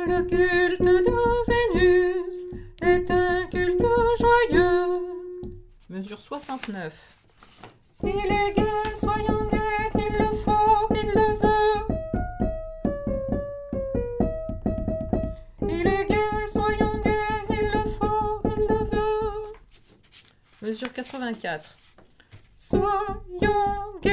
Le culte de Vénus est un culte joyeux. Mesure 69. Il est gai, soyons gais, il le faut, il le veut. Il est gai, soyons gais, il le faut, il le veut. Mesure 84. Soyons